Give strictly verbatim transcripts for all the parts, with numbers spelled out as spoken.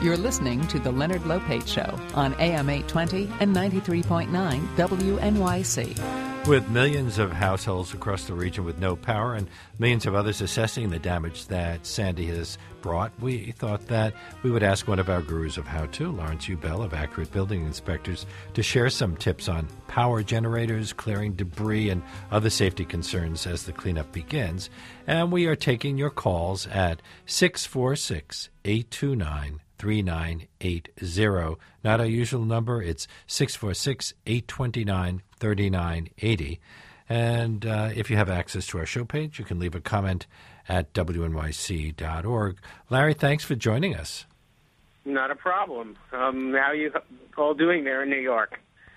You're listening to The Leonard Lopate Show on A M eight twenty and ninety-three point nine W N Y C. With millions of households across the region with no power and millions of others assessing the damage that Sandy has brought, we thought that we would ask one of our gurus of how-to, Lawrence U. Bell of Accurate Building Inspectors, to share some tips on power generators, clearing debris, and other safety concerns as the cleanup begins. And we are taking your calls at six four six, eight two nine, three nine eight zero. Not our usual number. It's six four six, eight two nine, three nine eight zero. And uh, if you have access to our show page, you can leave a comment at W N Y C dot org. Larry, thanks for joining us. Not a problem. Um, how are you all doing there in New York?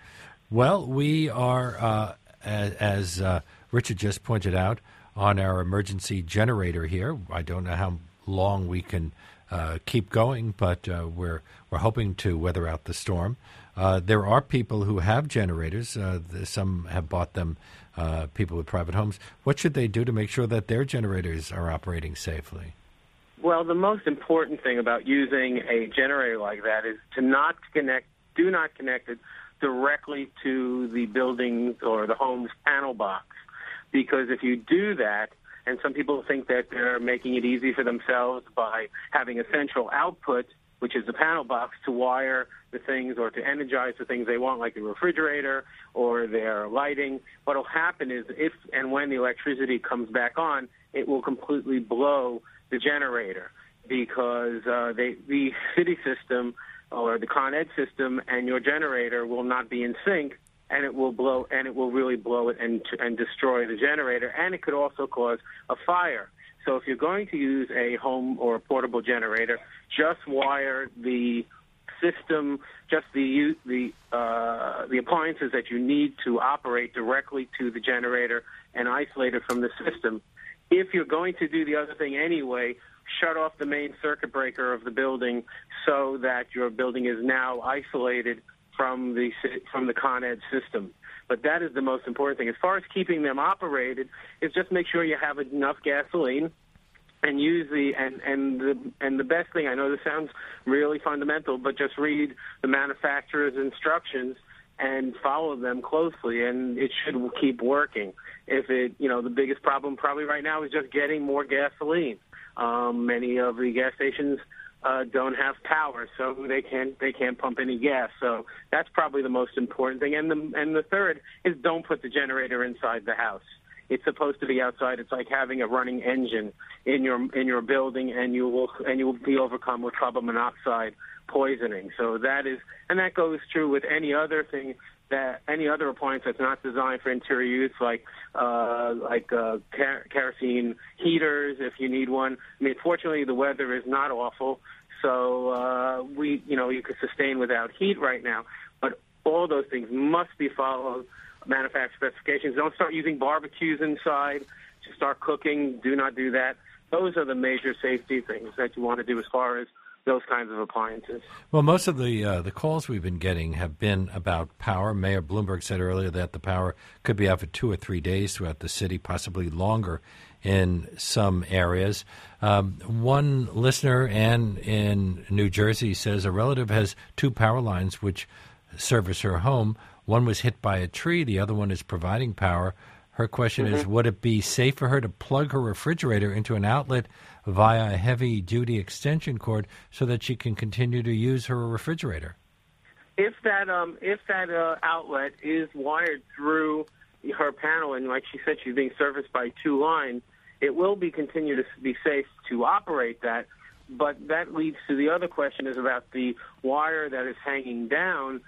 Well, we are, uh, as, as uh, Richard just pointed out, on our emergency generator here. I don't know how long we can uh, keep going, but uh, we're we're hoping to weather out the storm. Uh, there are people who have generators. Uh, some have bought them, uh, people with private homes. What should they do to make sure that their generators are operating safely? Well, the most important thing about using a generator like that is to not connect, do not connect it directly to the building or the home's panel box. Because if you do that, and some people think that they're making it easy for themselves by having a central output, which is the panel box, to wire the things or to energize the things they want, like the refrigerator or their lighting. What will happen is if and when the electricity comes back on, it will completely blow the generator because uh, they, the city system or the Con Ed system and your generator will not be in sync, and it will blow, and it will really blow it and and destroy the generator, and it could also cause a fire. So if you're going to use a home or a portable generator, just wire the system, just the the uh, the appliances that you need to operate directly to the generator and isolate it from the system. If you're going to do the other thing anyway, shut off the main circuit breaker of the building so that your building is now isolated from the from the Con Ed system. But that is the most important thing. As far as keeping them operated, is just make sure you have enough gasoline and use the and and the and the best thing. I know this sounds really fundamental, but just read the manufacturer's instructions and follow them closely, and it should keep working. If it, you know, the biggest problem probably right now is just getting more gasoline. Um, many of the gas stations Uh, don't have power, so they can't they can't pump any gas. So that's probably the most important thing. And the and the third is don't put the generator inside the house. It's supposed to be outside. It's like having a running engine in your in your building, and you will and you will be overcome with carbon monoxide poisoning. So that is, and that goes true with any other thing, that any other appliance that's not designed for interior use, like uh, like uh, ker- kerosene heaters, if you need one. I mean, fortunately, the weather is not awful, so uh, we, you know, you could sustain without heat right now. But all those things must be followed, manufacturer specifications. Don't start using barbecues inside to start cooking. Do not do that. Those are the major safety things that you want to do as far as those kinds of appliances. Well, most of the uh, the calls we've been getting have been about power. Mayor Bloomberg said earlier that the power could be out for two or three days throughout the city, possibly longer in some areas. Um, one listener, Ann in New Jersey, says a relative has two power lines which service her home. One was hit by a tree. The other one is providing power. Her question mm-hmm. is, would it be safe for her to plug her refrigerator into an outlet via a heavy-duty extension cord so that she can continue to use her refrigerator? If that um, if that uh, outlet is wired through her panel, and like she said, she's being serviced by two lines, it will be continue to be safe to operate that. But that leads to the other question is about the wire that is hanging down.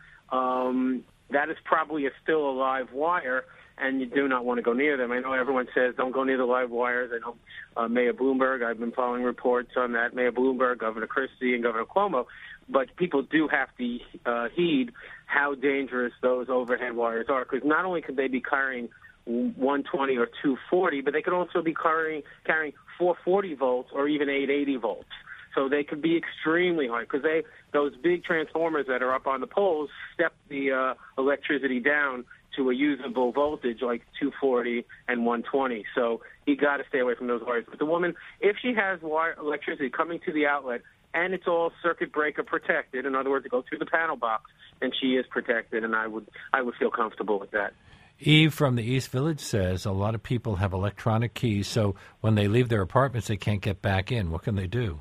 Um, that is probably a still a live wire, and you do not want to go near them. I know everyone says don't go near the live wires. I know uh, Mayor Bloomberg, I've been following reports on that, Mayor Bloomberg, Governor Christie, and Governor Cuomo, but people do have to uh, heed how dangerous those overhead wires are, because not only could they be carrying one twenty or two forty, but they could also be carrying, carrying four forty volts or even eight eighty volts. So they could be extremely high, because they those big transformers that are up on the poles step the uh, electricity down to a usable voltage like two forty and one twenty. So you got to stay away from those wires. But the woman, if she has wire electricity coming to the outlet and it's all circuit breaker protected, in other words, it goes through the panel box, then she is protected, and I would I would feel comfortable with that. Eve from the East Village says a lot of people have electronic keys, so when they leave their apartments, they can't get back in. What can they do?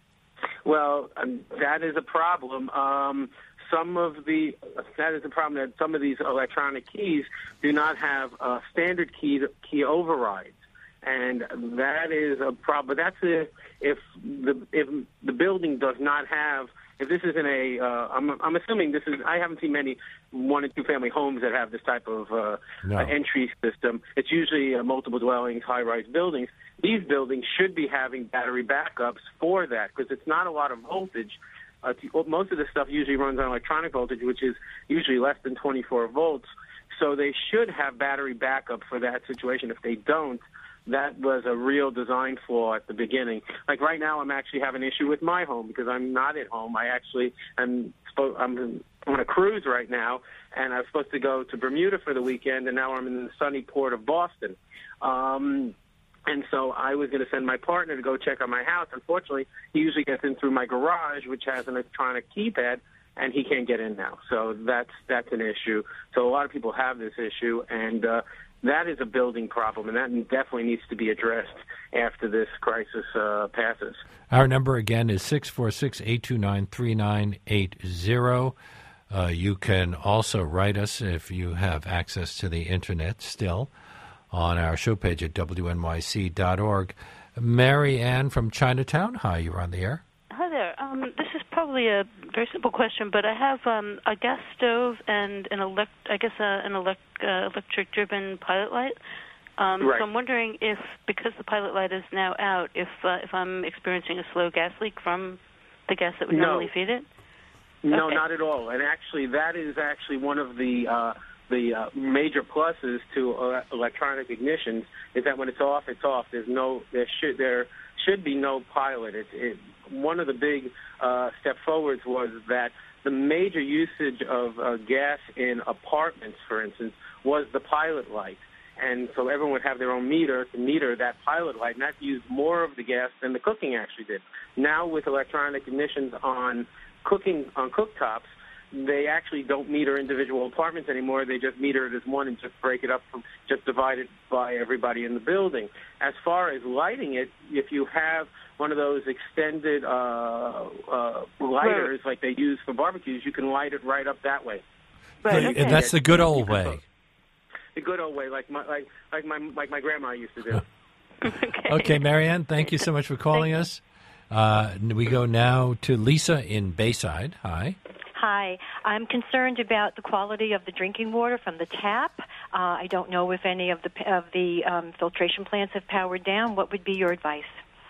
Well, um, that is a problem. Um, some of the that is a problem that some of these electronic keys do not have uh, standard key key overrides, and that is a problem. But that's if, if the if the building does not have. If this isn't a, uh, I'm, I'm assuming this is, I haven't seen many one and two family homes that have this type of uh, no. uh, entry system. It's usually uh, multiple dwellings, high-rise buildings. These buildings should be having battery backups for that because it's not a lot of voltage. Uh, most of this stuff usually runs on electronic voltage, which is usually less than twenty-four volts. So they should have battery backup for that situation. If they don't, that was a real design flaw at the beginning. Like right now, I'm actually having an issue with my home because I'm not at home. I actually am I'm on a cruise right now, and I was supposed to go to Bermuda for the weekend, and now I'm in the sunny port of Boston. Um, and so I was going to send my partner to go check on my house. Unfortunately, he usually gets in through my garage, which has an electronic keypad, and he can't get in now. So that's that's an issue. So a lot of people have this issue, and uh, that is a building problem, and that definitely needs to be addressed after this crisis uh, passes. Our number again is six four six, eight two nine, three nine eight zero. Uh, you can also write us if you have access to the Internet still on our show page at W N Y C dot org. Mary Ann from Chinatown, hi, you're on the air. Hi there. Um, this is probably a very simple question, but I have um, a gas stove and an elect, I guess uh, an elect, uh, electric-driven pilot light. Um, right. So I'm wondering if, because the pilot light is now out, if uh, if I'm experiencing a slow gas leak from the gas that would no. normally feed it. No, okay. not at all. And actually, that is actually one of the uh, the uh, major pluses to uh, electronic ignitions is that when it's off, it's off. There's no there should there should be no pilot. It, it one of the big uh, step forwards was that the major usage of uh, gas in apartments, for instance, was the pilot light. And so everyone would have their own meter to meter that pilot light, and that used more of the gas than the cooking actually did. Now with electronic ignitions on cooking on cooktops, they actually don't meter individual apartments anymore. They just meter it as one and just break it up, from, just divide it by everybody in the building. As far as lighting it, if you have one of those extended uh, uh, lighters like they use for barbecues, you can light it right up that way. Right. And Okay. that's the good old way. The good old way, like my like like my like my grandma used to do. okay. Okay, Marianne, thank you so much for calling us. Uh, we go now to Lisa in Bayside. Hi. Hi. I'm concerned about the quality of the drinking water from the tap. Uh, I don't know if any of the of the um, filtration plants have powered down. What would be your advice?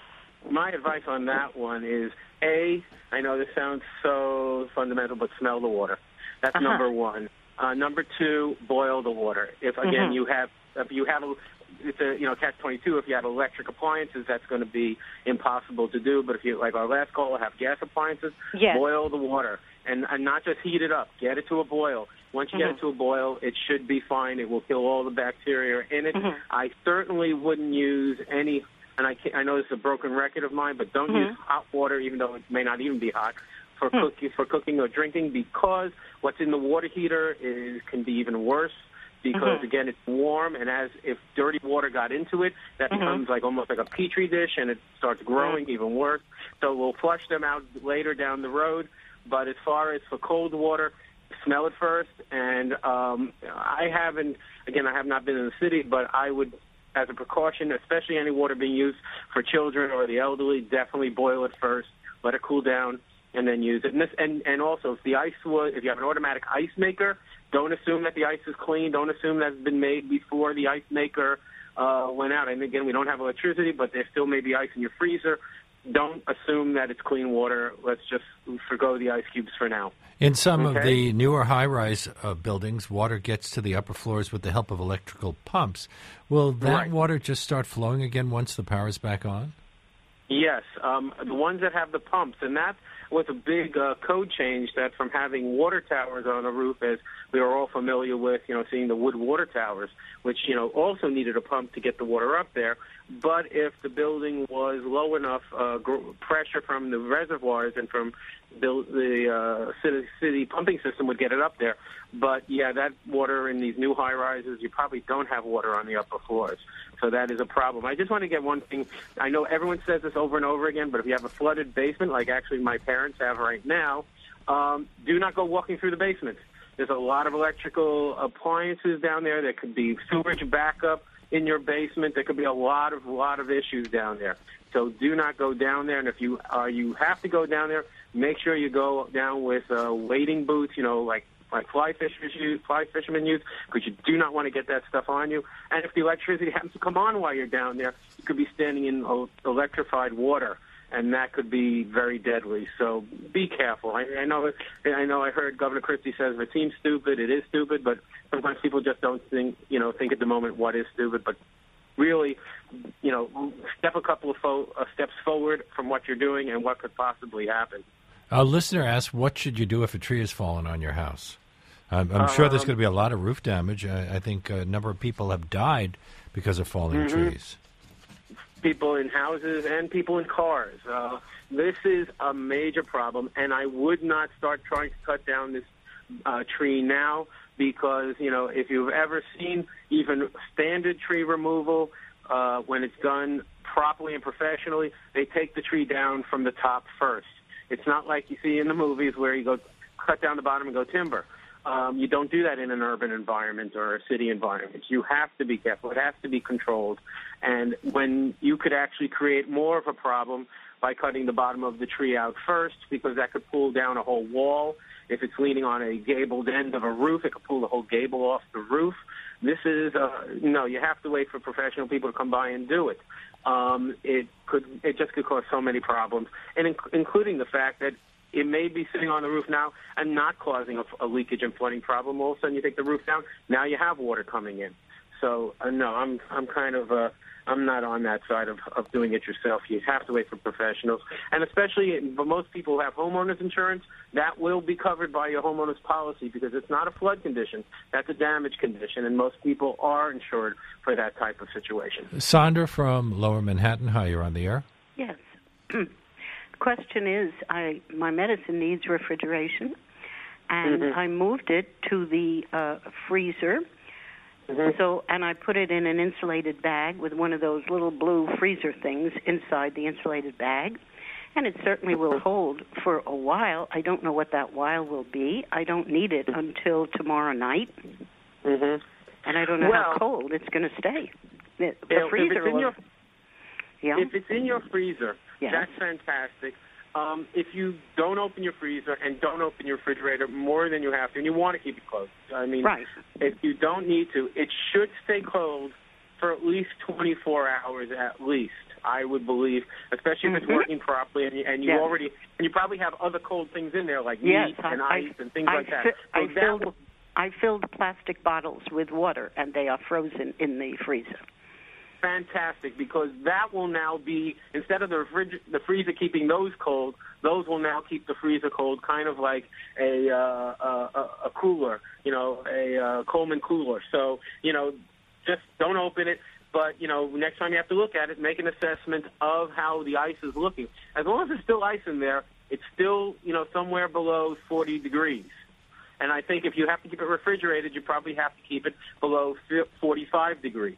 My advice on that one is, A, I know this sounds so fundamental, but smell the water. That's Uh-huh. number one. Uh, number two, boil the water. If again Mm-hmm. you have, if you have, a, it's a you know catch twenty-two. If you have electric appliances, that's going to be impossible to do. But if you, like our last caller, have gas appliances, Yes. boil the water and, and not just heat it up. Get it to a boil. Once you Mm-hmm. get it to a boil, it should be fine. It will kill all the bacteria in it. Mm-hmm. I certainly wouldn't use any. And I, can't, I know this is a broken record of mine, but don't Mm-hmm. use hot water, even though it may not even be hot, for Hmm. cooking, for cooking or drinking, because what's in the water heater is can be even worse. Because Mm-hmm. again, it's warm, and as if dirty water got into it, that Mm-hmm. becomes like almost like a petri dish, and it starts growing Mm-hmm. even worse. So we'll flush them out later down the road. But as far as for cold water, smell it first. And um, I haven't, again, I have not been in the city, but I would, as a precaution, especially any water being used for children or the elderly, definitely boil it first, let it cool down, and then use it. And, this, and, and also, if the ice was, if you have an automatic ice maker, don't assume that the ice is clean. Don't assume that's been made before the ice maker uh, went out. And again, we don't have electricity, but there still may be ice in your freezer. Don't assume that it's clean water. Let's just forgo the ice cubes for now. In some Okay. of the newer high-rise uh, buildings, water gets to the upper floors with the help of electrical pumps. Will that Right. water just start flowing again once the power is back on? Yes, um, the ones that have the pumps, and that was a big uh, code change that from having water towers on a roof, as we are all familiar with, you know, seeing the wood water towers, which, you know, also needed a pump to get the water up there. But if the building was low enough uh, gr- pressure from the reservoirs and from the, the uh, city, city pumping system would get it up there. But, yeah, that water in these new high-rises, you probably don't have water on the upper floors. So that is a problem. I just want to get one thing. I know everyone says this over and over again, but if you have a flooded basement, like actually my parents have right now, um, do not go walking through the basement. There's a lot of electrical appliances down there. There could be sewage backup in your basement. There could be a lot of lot of issues down there. So do not go down there. And if you uh, you have to go down there, make sure you go down with uh, wading boots, you know, like like fly fishers use, fly fishermen use, because you do not want to get that stuff on you. And if the electricity happens to come on while you're down there, you could be standing in electrified water, and that could be very deadly. So be careful. I, I know I know I heard Governor Christie says if it seems stupid, it is stupid, but sometimes people just don't think, you know, think at the moment what is stupid. But really, you know, step a couple of fo- uh, steps forward from what you're doing and what could possibly happen. A listener asked, what should you do if a tree has fallen on your house? I'm, I'm sure there's Um, going to be a lot of roof damage. I, I think a number of people have died because of falling Mhm. trees. People in houses and people in cars. Uh, this is a major problem, and I would not start trying to cut down this uh, tree now because, you know, if you've ever seen even standard tree removal, uh, when it's done properly and professionally, they take the tree down from the top first. It's not like you see in the movies where you go cut down the bottom and go timber. Um, you don't do that in an urban environment or a city environment. You have to be careful. It has to be controlled. And when you could actually create more of a problem by cutting the bottom of the tree out first, because that could pull down a whole wall. If it's leaning on a gabled end of a roof, it could pull the whole gable off the roof. This is, uh, no, you have to wait for professional people to come by and do it. Um, it could, it just could cause so many problems, and in- including the fact that it may be sitting on the roof now and not causing a, a leakage and flooding problem. All of a sudden, you take the roof down, now you have water coming in. So, uh, no, I'm I'm kind of uh, I'm not on that side of, of doing it yourself. You have to wait for professionals, and especially for most people who have homeowners insurance, that will be covered by your homeowner's policy because it's not a flood condition. That's a damage condition, and most people are insured for that type of situation. Sandra from Lower Manhattan, hi, you're on the air. Yes. Question is, I my medicine needs refrigeration, and Mm-hmm. I moved it to the uh, freezer. Mm-hmm. So, and I put it in an insulated bag with one of those little blue freezer things inside the insulated bag, and it certainly will hold for a while. I don't know what that while will be. I don't need it until tomorrow night, Mm-hmm. and I don't know Well, how cold it's going to stay. The, the If- if freezer it's in will. your- yeah. If it's in your freezer, Yes. that's fantastic. Um, if you don't open your freezer and don't open your refrigerator more than you have to, and you want to keep it closed, I mean, Right. if you don't need to, it should stay cold for at least twenty-four hours at least, I would believe, especially if it's Mhm. working properly and you, and you Yes. already, and you probably have other cold things in there like Yes, meat I- and I- ice and things I like that. fi- So I that filled will- I filled plastic bottles with water, and they are frozen in the freezer. Fantastic, because that will now be, instead of the refrig- the freezer keeping those cold, those will now keep the freezer cold, kind of like a uh, a, a cooler, you know, a uh, Coleman cooler. So, you know, just don't open it. But, you know, next time you have to look at it, make an assessment of how the ice is looking. As long as there's still ice in there, it's still, you know, somewhere below forty degrees. And I think if you have to keep it refrigerated, you probably have to keep it below forty-five degrees.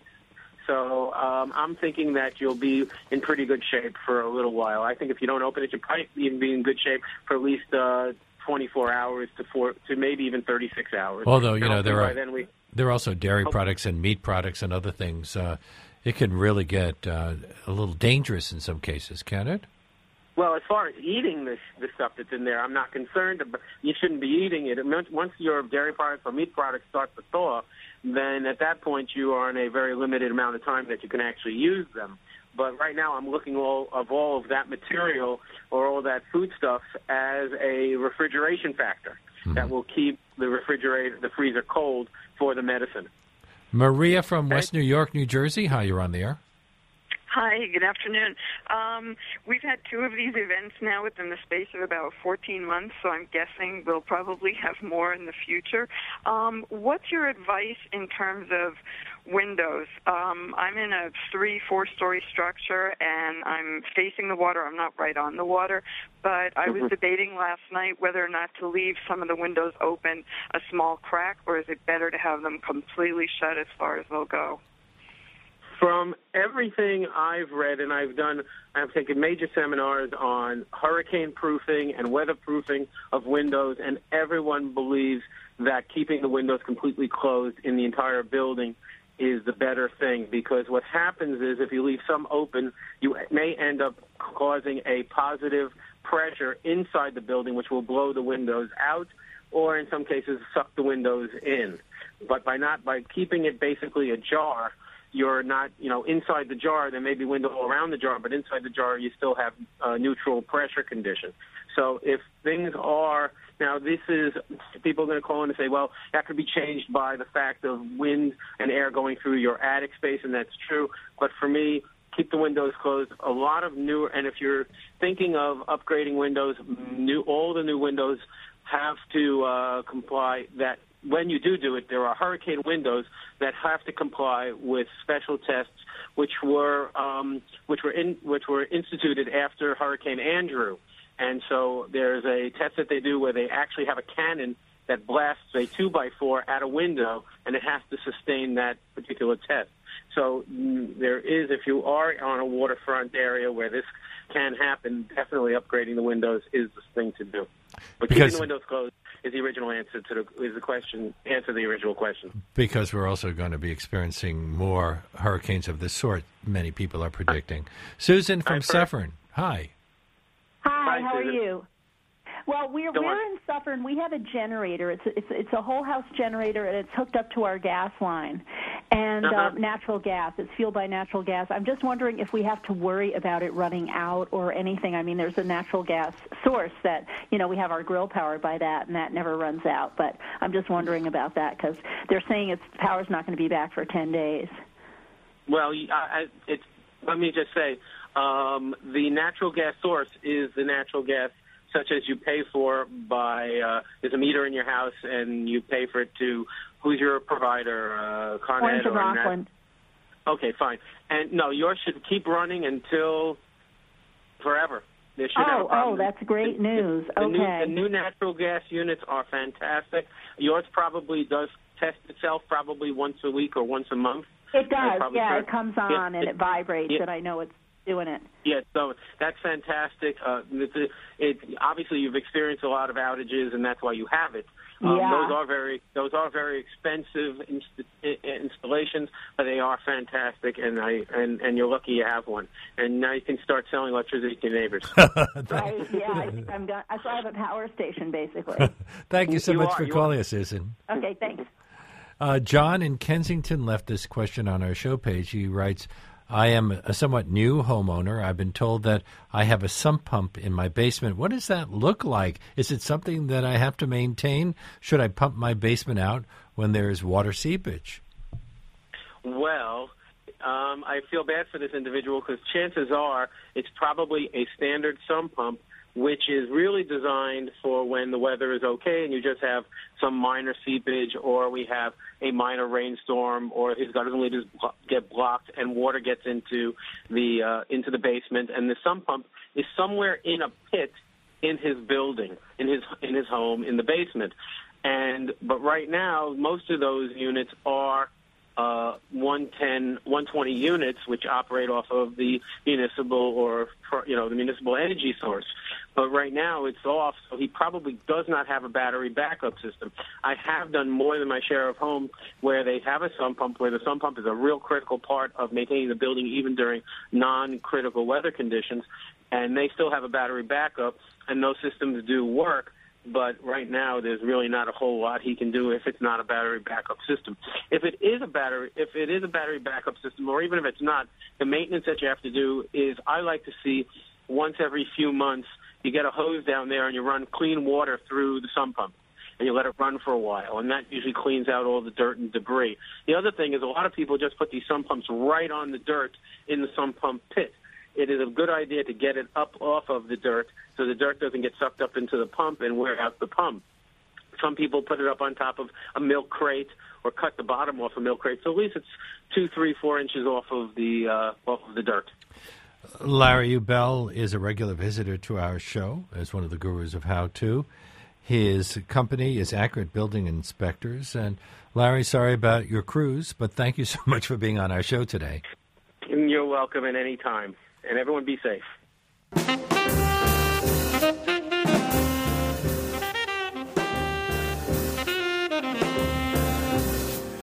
So um, I'm thinking that you'll be in pretty good shape for a little while. I think if you don't open it, you'll probably even be in good shape for at least uh, twenty-four hours to four, to maybe even thirty-six hours. Although, you And know, hopefully there by are then we, there are also dairy Oh. products and meat products and other things. Uh, it can really get uh, a little dangerous in some cases, can it? Well, as far as eating this this stuff that's in there, I'm not concerned. But you shouldn't be eating it. Once your dairy products or meat products start to thaw, then at that point you are in a very limited amount of time that you can actually use them. But right now I'm looking all of all of that material or all that food stuff as a refrigeration factor Mm-hmm. that will keep the refrigerator, the freezer cold for the medicine. Maria from West New York, New Jersey. Hi, you're on the air. Hi, good afternoon. Um, we've had two of these events now within the space of about fourteen months, so I'm guessing we'll probably have more in the future. Um, what's your advice in terms of windows? Um, I'm in a three, four-story structure, and I'm facing the water. I'm not right on the water, but I was debating last night whether or not to leave some of the windows open a small crack, or is it better to have them completely shut as far as they'll go? From everything I've read, and I've done, I've taken major seminars on hurricane proofing and weatherproofing of windows, and everyone believes that keeping the windows completely closed in the entire building is the better thing, because what happens is if you leave some open, you may end up causing a positive pressure inside the building, which will blow the windows out, or in some cases suck the windows in. But by not by keeping it basically ajar, you're not, you know, inside the jar, there may be window around the jar, but inside the jar you still have a neutral pressure condition. So if things are, now this is, people are going to call in and say, well, that could be changed by the fact of wind and air going through your attic space, and that's true. But for me, keep the windows closed. A lot of new, and if you're thinking of upgrading windows, new, all the new windows have to uh, comply that when you do do it, there are hurricane windows that have to comply with special tests, which were um, which were in, which were instituted after Hurricane Andrew. And so there's a test that they do where they actually have a cannon that blasts a two by four at a window, and it has to sustain that particular test. So mm, there is, if you are on a waterfront area where this can happen, definitely upgrading the windows is the thing to do. But because keeping the windows closed is the original answer to the is the question answer the original question. Because we're also going to be experiencing more hurricanes of this sort. Many people are predicting. Susan from Suffern. Hi. Hi. Hi, how Susan. are you? Well, we're Go we're on. in Suffern. We have a generator. It's a, it's it's a whole house generator, and it's hooked up to our gas line, and Uh-huh. uh, natural gas. It's fueled by natural gas. I'm just wondering if we have to worry about it running out or anything. I mean, there's a natural gas source that, you know, we have our grill powered by that, and that never runs out. But I'm just wondering about that because they're saying its power's not going to be back for ten days. Well, I, I, it's, let me just say, um, the natural gas source is the natural gas such as you pay for by, uh, there's a meter in your house and you pay for it to, who's your provider, uh, Con Orange Ed and or Rockland. Nat- Okay, fine. And no, yours should keep running until forever. They should have a Oh, problem. oh, that's great The- news. The, Okay. new, the new natural gas units are fantastic. Yours probably does test itself probably once a week or once a month. It does, probably yeah. correct. It comes Yeah, on and it- it vibrates, yeah. and I know it's doing it. Yeah, so that's fantastic. Uh, it, it, obviously, you've experienced a lot of outages, and that's why you have it. Um, Yeah. Those are very those are very expensive inst- installations, but they are fantastic, and I and, and you're lucky you have one. And now you can start selling electricity to your neighbors. Right, yeah, I think I'm going. So I have a power station, basically. Thank you so You much are, for you calling are. us, Susan. Okay, thanks. Uh, John in Kensington left this question on our show page. He writes, I am a somewhat new homeowner. I've been told that I have a sump pump in my basement. What does that look like? Is it something that I have to maintain? Should I pump my basement out when there is water seepage? Well, um, I feel bad for this individual because chances are it's probably a standard sump pump, which is really designed for when the weather is okay and you just have some minor seepage, or we have a minor rainstorm, or his gutters and leaders get blocked and water gets into the uh, into the basement, and the sump pump is somewhere in a pit in his building, in his in his home, in the basement. And but right now, most of those units are uh, one ten, one twenty units, which operate off of the municipal or you know the municipal energy source. But right now it's off, so he probably does not have a battery backup system. I have done more than my share of homes where they have a sump pump, where the sump pump is a real critical part of maintaining the building even during non-critical weather conditions, and they still have a battery backup, and those systems do work. But right now, there's really not a whole lot he can do if it's not a battery backup system. If it is a battery, if it is a battery backup system, or even if it's not, the maintenance that you have to do is I like to see once every few months you get a hose down there and you run clean water through the sump pump. and you let it run for a while, and that usually cleans out all the dirt and debris. The other thing is a lot of people just put these sump pumps right on the dirt in the sump pump pit. It is a good idea to get it up off of the dirt so the dirt doesn't get sucked up into the pump and wear out the pump. Some people put it up on top of a milk crate or cut the bottom off a milk crate, so at least it's two, three, four inches off of the uh, off of the dirt. Larry Ubell is a regular visitor to our show as one of the gurus of how-to. His company is Accurate Building Inspectors. And, Larry, sorry about your cruise, but thank you so much for being on our show today. You're welcome at any time. And everyone be safe.